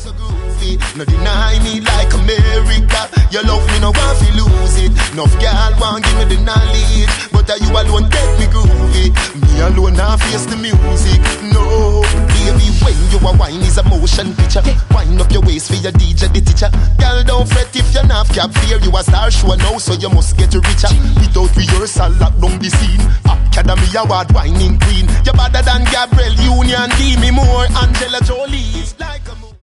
so groovy. No deny me like America. You love me, no want to lose it. Enough girl want give me the knowledge, but you alone get me groovy. Me alone now face the music. No, baby, when you are wine is a motion picture. Wind up your waist for your DJ, the teacher. Girl, don't fret if you're not cap fear. You a star show now, so you must get richer. Without rehearsal, lock down the scene. Academy Award, whining queen. You're better than Gabrielle Union. Give me more Angela Jolie. It's like